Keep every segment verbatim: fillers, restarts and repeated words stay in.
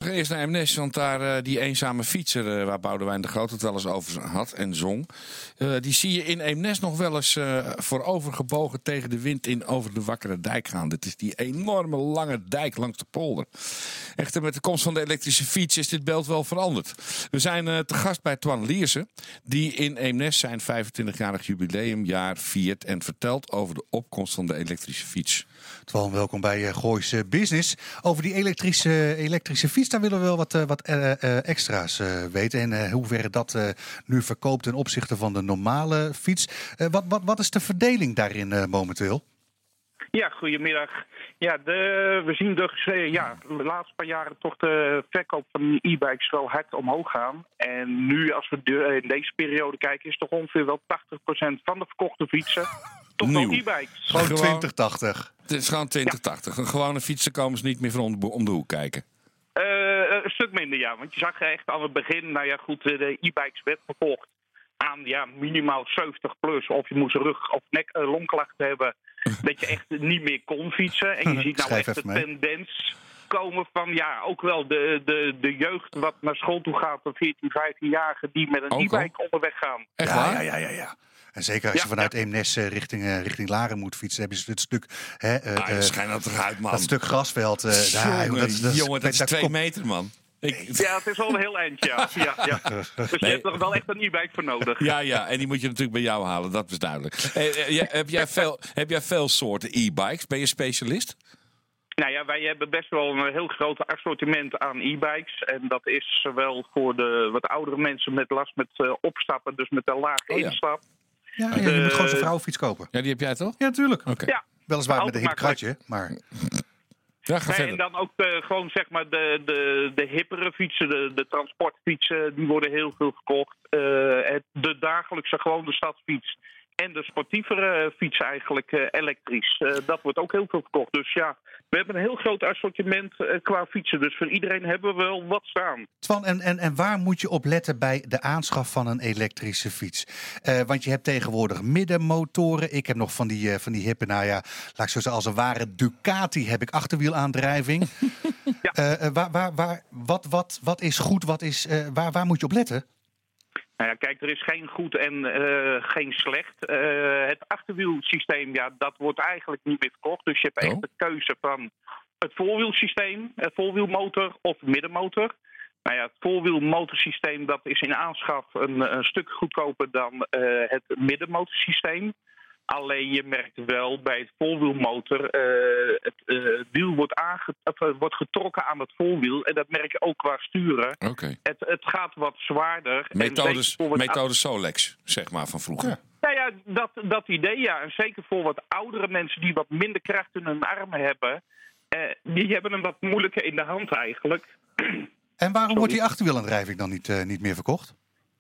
eerst naar Eemnes, want daar uh, die eenzame fietser uh, waar Boudewijn de Groot het wel eens over had en zong. Uh, die zie je in Eemnes nog wel eens uh, voorovergebogen tegen de wind in over de Wakkere Dijk gaan. Dit is die enorme lange dijk langs de polder. Echter, met de komst van de elektrische fiets is dit beeld wel veranderd. We zijn uh, te gast bij Twan Lierse, die in Eemnes zijn vijfentwintigjarig jubileumjaar viert en vertelt over de opkomst van de elektrische fiets. Twan, welkom bij uh, Goois uh, Business. Over die elektrische, elektrische fiets, daar willen we wel wat, uh, wat uh, uh, extra's uh, weten. En uh, hoeverre dat uh, nu verkoopt ten opzichte van de normale fiets. Uh, wat, wat, wat is de verdeling daarin uh, momenteel? Ja, goedemiddag. Ja, de, we zien dus uh, ja, de laatste paar jaren toch de verkoop van e-bikes wel hard omhoog gaan. En nu, als we de, in deze periode kijken, is toch ongeveer wel tachtig procent van de verkochte fietsen toch wel e-bikes. Gewoon twintig tachtig. Het is gewoon twintig tachtig. Een gewone fietsen komen ze niet meer van om de, om de hoek kijken. Uh, een stuk minder, ja. Want je zag echt aan het begin, nou ja goed, de e-bikes werd verkocht aan ja, minimaal zeventig plus. Of je moest rug- of nek- uh, longklachten hebben dat je echt niet meer kon fietsen. En je ziet nou echt de tendens komen van ja, ook wel de, de, de jeugd wat naar school toe gaat, de veertien, vijftienjarigen die met een ook e-bike al? onderweg gaan. Echt waar? Ja, ja, ja, ja. En zeker als ja, je vanuit ja. Eemnes uh, richting, uh, richting Laren moet fietsen, heb je het stuk, hè, uh, ah, je schijnt dat eruit, man. Dat stuk grasveld. Uh, jongen, daar, dat, dat, jongen, dat is dat twee kom... meter, man. Ik... Ja, het is wel een heel eind, ja. ja, ja. Dus nee. Je hebt er wel echt een e-bike voor nodig. Ja, ja, en die moet je natuurlijk bij jou halen, dat is duidelijk. Hey, heb, jij veel, heb jij veel soorten e-bikes? Ben je specialist? Nou ja, wij hebben best wel een heel groot assortiment aan e-bikes. En dat is zowel voor de wat oudere mensen met last met uh, opstappen, dus met een lage oh, ja. instap. Ja, ja, je uh, moet gewoon zo'n vrouwenfiets kopen. Ja, die heb jij toch? Ja, natuurlijk. Okay. Ja. Weliswaar met een hip kratje, maar... Ja, ga nee, en dan ook uh, gewoon zeg maar de, de, de hippere fietsen, de, de transportfietsen, die worden heel veel verkocht. Uh, het, de dagelijkse gewone stadsfiets en de sportievere fiets eigenlijk uh, elektrisch. Uh, dat wordt ook heel veel verkocht. Dus ja, we hebben een heel groot assortiment uh, qua fietsen. Dus voor iedereen hebben we wel wat staan. Twan, en, en, en waar moet je op letten bij de aanschaf van een elektrische fiets? Uh, want je hebt tegenwoordig middenmotoren. Ik heb nog van die, uh, van die hippe, nou ja, laat ik zo zeggen, als een ware Ducati heb ik achterwielaandrijving. ja. uh, uh, waar, waar, waar, wat, wat, wat is goed? Wat is, uh, waar, waar moet je op letten? Nou ja, kijk, er is geen goed en uh, geen slecht. Uh, het achterwielsysteem, ja, dat wordt eigenlijk niet meer verkocht. Dus je hebt echt oh. de keuze van het voorwielsysteem, het voorwielmotor of middenmotor. Nou ja, het voorwielmotorsysteem, dat is in aanschaf een, een stuk goedkoper dan uh, het middenmotorsysteem. Alleen je merkt wel bij het voorwielmotor, uh, het uh, wiel wordt, aange- of, uh, wordt getrokken aan het voorwiel. En dat merk je ook qua sturen. Okay. Het, het gaat wat zwaarder. Methodes, methode Solex, zeg maar, van vroeger. Ja. Nou ja, dat, dat idee ja. En zeker voor wat oudere mensen die wat minder kracht in hun armen hebben. Uh, die hebben hem wat moeilijker in de hand eigenlijk. En waarom Sorry. wordt die achterwielaandrijving dan niet, uh, niet meer verkocht?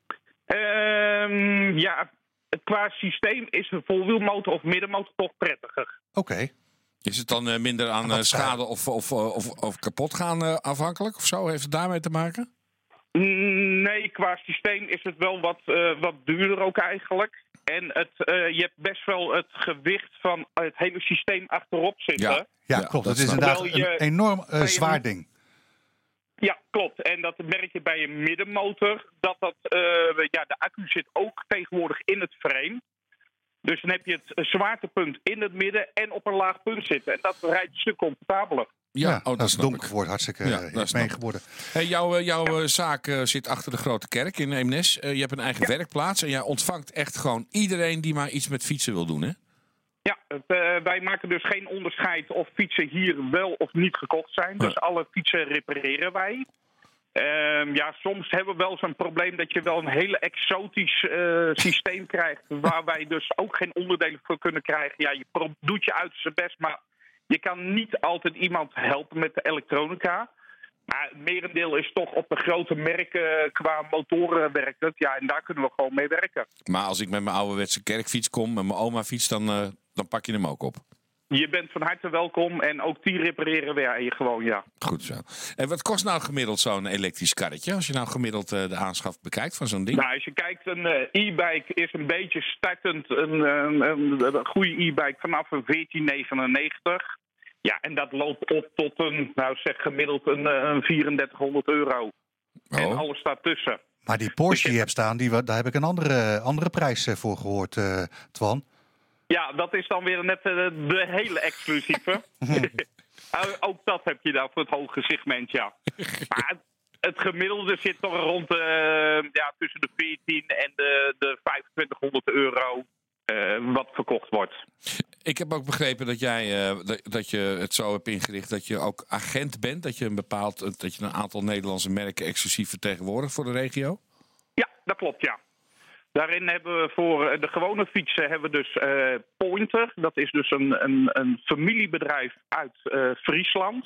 Um, ja... Qua systeem is een voorwielmotor of middenmotor toch prettiger. Oké. Okay. Is het dan uh, minder aan uh, schade of, of, of, of kapot gaan uh, afhankelijk of zo? Heeft het daarmee te maken? Nee, qua systeem is het wel wat, uh, wat duurder ook eigenlijk. En het, uh, je hebt best wel het gewicht van het hele systeem achterop zitten. Ja, ja klopt. Dat, dat is inderdaad een je, enorm uh, zwaar een... ding. Ja, klopt. En dat merk je bij een middenmotor. Dat dat, uh, ja, de accu zit ook tegenwoordig in het frame. Dus dan heb je het zwaartepunt in het midden en op een laag punt zitten. En dat rijdt een stuk comfortabeler. Ja, ja oh, dat, dat is donker geworden. Hartstikke ja, uh, mee geworden. Hey, jouw uh, jouw ja. zaak uh, zit achter de Grote Kerk in Eemnes. Uh, je hebt een eigen ja. werkplaats. En jij ontvangt echt gewoon iedereen die maar iets met fietsen wil doen, hè? Ja, het, uh, wij maken dus geen onderscheid of fietsen hier wel of niet gekocht zijn. Dus ja. alle fietsen repareren wij. Uh, ja, soms hebben we wel zo'n probleem dat je wel een hele exotisch uh, systeem krijgt. Waar wij dus ook geen onderdelen voor kunnen krijgen. Ja, je pro- doet je uit zijn best, maar je kan niet altijd iemand helpen met de elektronica. Maar het merendeel is toch op de grote merken qua motoren werkt het. Ja, en daar kunnen we gewoon mee werken. Maar als ik met mijn ouderwetse kerkfiets kom, met mijn oma fiets, dan, uh, dan pak je hem ook op. Je bent van harte welkom en ook die repareren wij gewoon, ja. Goed zo. En wat kost nou gemiddeld zo'n elektrisch karretje? Als je nou gemiddeld uh, de aanschaf bekijkt van zo'n ding? Nou, als je kijkt, een uh, e-bike is een beetje startend. Een, een, een, een goede e-bike vanaf een veertien negenennegentig. Ja, en dat loopt op tot een, nou zeg gemiddeld een, een drieëndertighonderd euro. Oh. En alles staat tussen. Maar die Porsche die je hebt staan, die, daar heb ik een andere, andere prijs voor gehoord, uh, Twan. Ja, dat is dan weer net uh, de hele exclusieve. Ook dat heb je dan voor het hoge segment, ja. Maar het gemiddelde zit toch rond uh, ja, tussen de veertien en de, de vijfentwintighonderd euro uh, wat verkocht wordt. Ik heb ook begrepen dat jij uh, dat, dat je het zo hebt ingericht dat je ook agent bent. Dat je een bepaald dat je een aantal Nederlandse merken exclusief vertegenwoordigt voor de regio. Ja, dat klopt, ja. Daarin hebben we voor de gewone fietsen hebben we dus uh, Pointer. Dat is dus een, een, een familiebedrijf uit uh, Friesland.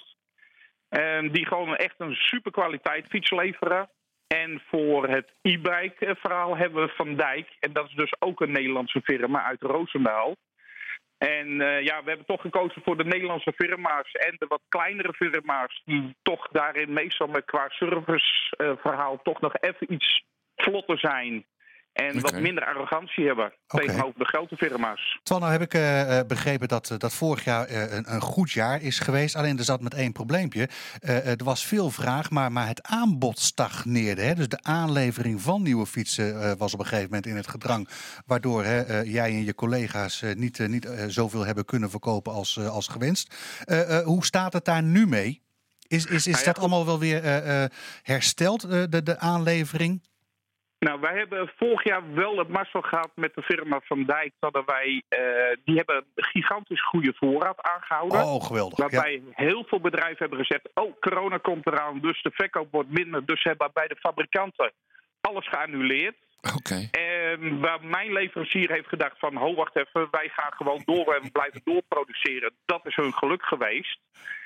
Uh, die gewoon echt een superkwaliteit fiets leveren. En voor het e-bike verhaal hebben we Van Dijk. En dat is dus ook een Nederlandse firma uit Roosendaal. En uh, ja, we hebben toch gekozen voor de Nederlandse firma's en de wat kleinere firma's die toch daarin meestal met qua serviceverhaal uh, toch nog even iets vlotter zijn. En okay. wat minder arrogantie hebben okay. tegenover de grote firma's. Twan, nou heb ik uh, begrepen dat, dat vorig jaar uh, een, een goed jaar is geweest. Alleen er zat met één probleempje. Uh, er was veel vraag, maar, maar het aanbod stagneerde. Hè? Dus de aanlevering van nieuwe fietsen uh, was op een gegeven moment in het gedrang. Waardoor hè, uh, jij en je collega's uh, niet, uh, niet uh, zoveel hebben kunnen verkopen als, uh, als gewenst. Uh, uh, hoe staat het daar nu mee? Is, is, is nou ja, dat goed. allemaal wel weer uh, uh, hersteld, uh, de, de aanlevering? Nou, wij hebben vorig jaar wel het mazzel gehad met de firma Van Dijk. Dat wij, uh, die hebben een gigantisch goede voorraad aangehouden. Oh, geweldig. Waarbij ja. heel veel bedrijven hebben gezegd, oh, corona komt eraan, dus de verkoop wordt minder. Dus hebben bij de fabrikanten alles geannuleerd. Oké. Okay. En waar mijn leverancier heeft gedacht van, ho, wacht even, wij gaan gewoon door en we blijven doorproduceren. Dat is hun geluk geweest.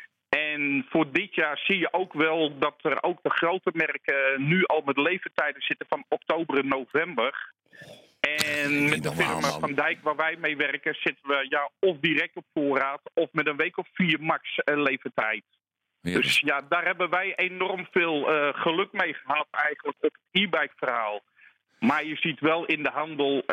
En voor dit jaar zie je ook wel dat er ook de grote merken nu al met levertijden zitten van oktober en november. En met de firma Van Dijk waar wij mee werken zitten we ja, of direct op voorraad of met een week of vier max uh, levertijd. Ja. Dus ja, daar hebben wij enorm veel uh, geluk mee gehad eigenlijk op het e-bike verhaal. Maar je ziet wel in de handel uh,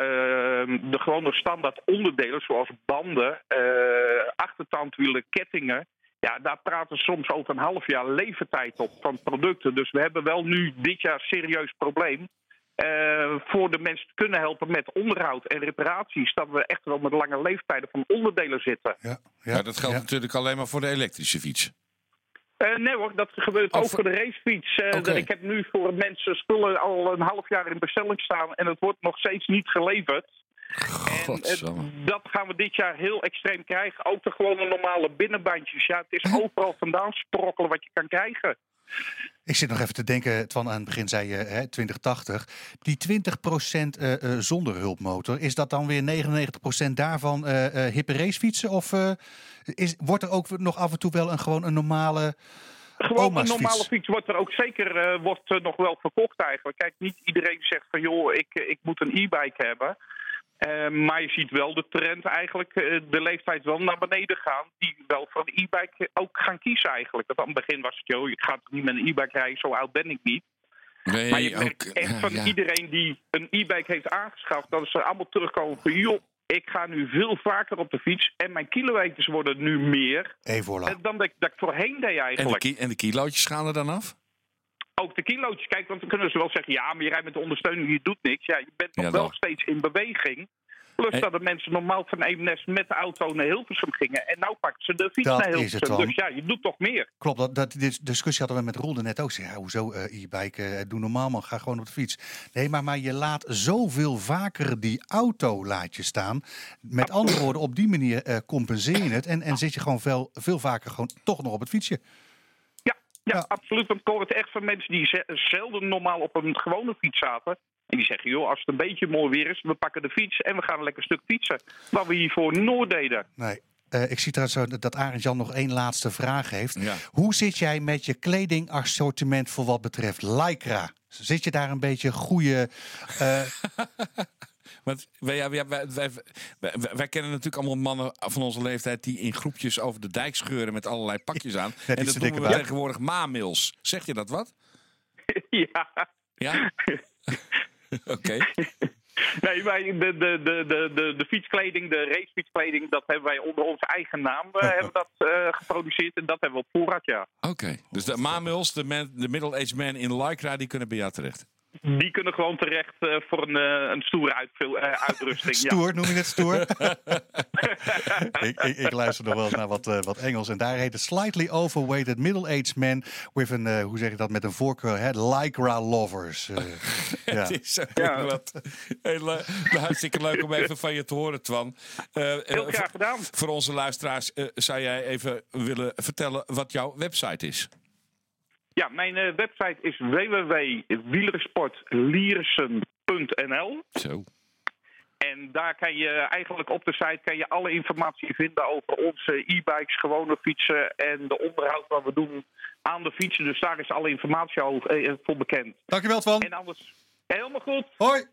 de gewone standaard onderdelen zoals banden, uh, achtertandwielen, kettingen. Ja, daar praten we soms over een half jaar levertijd op van producten. Dus we hebben wel nu dit jaar een serieus probleem. Uh, voor de mensen te kunnen helpen met onderhoud en reparaties. Dat we echt wel met lange leeftijden van onderdelen zitten. Ja, ja, ja dat geldt ja. natuurlijk alleen maar voor de elektrische fiets. Uh, nee hoor, dat gebeurt oh, ook voor de racefiets. Uh, okay. Ik heb nu voor mensen spullen al een half jaar in bestelling staan. En het wordt nog steeds niet geleverd. En uh, dat gaan we dit jaar heel extreem krijgen. Ook de gewone normale binnenbandjes. Ja, het is overal vandaan sprokkelen wat je kan krijgen. Ik zit nog even te denken, Twan, aan het begin zei je hè, twintig tachtig. Die twintig procent uh, uh, zonder hulpmotor, is dat dan weer negenennegentig procent daarvan uh, uh, hippe racefietsen? Of uh, is, wordt er ook nog af en toe wel een, gewoon een normale... Gewoon een normale fiets wordt er ook zeker uh, wordt, uh, nog wel verkocht eigenlijk. Kijk, niet iedereen zegt van joh, ik, ik moet een e-bike hebben. Uh, maar je ziet wel de trend eigenlijk, uh, de leeftijd wel naar beneden gaan. Die wel voor een e-bike ook gaan kiezen eigenlijk. Dat aan het begin was het, joh, ik ga toch niet met een e-bike rijden, zo oud ben ik niet. Nee, maar je merkt ook, echt van ja. iedereen die een e-bike heeft aangeschaft, dat ze allemaal terugkomen van joh, ik ga nu veel vaker op de fiets en mijn kilometers worden nu meer Evola. dan dat ik, dat ik voorheen deed eigenlijk. En de, ki- en de kilootjes gaan er dan af? Ook de kilootjes, kijk, want dan kunnen ze wel zeggen, ja, maar je rijdt met de ondersteuning, je doet niks. Ja, je bent nog ja, wel steeds in beweging. Plus en... dat de mensen normaal van Eemnes met de auto naar Hilversum gingen. En nou pakken ze de fiets dat naar Hilversum. Dus ja, je doet toch meer. Klopt, dat, dat, die discussie hadden we met Roel net ook. Ja, hoezo uh, e-bike, uh, doe normaal man, ga gewoon op de fiets. Nee, maar, maar je laat zoveel vaker die auto laat je staan. Met andere woorden, op die manier uh, compenseer je het. En, en zit je gewoon veel, veel vaker gewoon toch nog op het fietsje. Ja, ja, absoluut. Want ik hoor het echt van mensen die zelden normaal op een gewone fiets zaten. En die zeggen, joh, als het een beetje mooi weer is, we pakken de fiets en we gaan een lekker stuk fietsen. Wat we hiervoor nooit deden. Nee. Uh, ik zie trouwens dat Arend Jan nog één laatste vraag heeft. Ja. Hoe zit jij met je kledingassortiment voor wat betreft Lycra? Zit je daar een beetje goede... Uh... Want wij, wij, wij, wij, wij, wij kennen natuurlijk allemaal mannen van onze leeftijd die in groepjes over de dijk scheuren met allerlei pakjes aan. Ja, en dat noemen we tegenwoordig mamils. Zeg je dat wat? Ja. Ja? Oké. Okay. Nee, wij, de, de, de, de, de, de fietskleding, de racefietskleding, dat hebben wij onder onze eigen naam uh, hebben dat, uh, geproduceerd. En dat hebben we op voorraad, ja. Oké, okay. Dus de Mamuls, de, man, de middle-aged man in Lycra, die kunnen bij jou terecht? Die kunnen gewoon terecht uh, voor een, uh, een stoere uitvul, uh, uitrusting. Stoer, ja. Noem je het stoer? ik, ik, ik luister nog wel eens naar wat, uh, wat Engels. En daar heet het Slightly Overweighted Middle-Aged Man with een, uh, hoe zeg je dat, met een voorkeur, hè? Lycra Lovers. Uh, ja. Het is ja. wat. Heel, uh, hartstikke leuk om even van je te horen, Twan. Uh, Heel graag gedaan. Voor onze luisteraars uh, zou jij even willen vertellen wat jouw website is? Ja, mijn uh, website is w w w punt wielersportliersen punt n l. Zo. En daar kan je eigenlijk op de site kan je alle informatie vinden over onze e-bikes, gewone fietsen en de onderhoud wat we doen aan de fietsen. Dus daar is alle informatie al uh, voor bekend. Dankjewel, Twan. En anders helemaal goed. Hoi.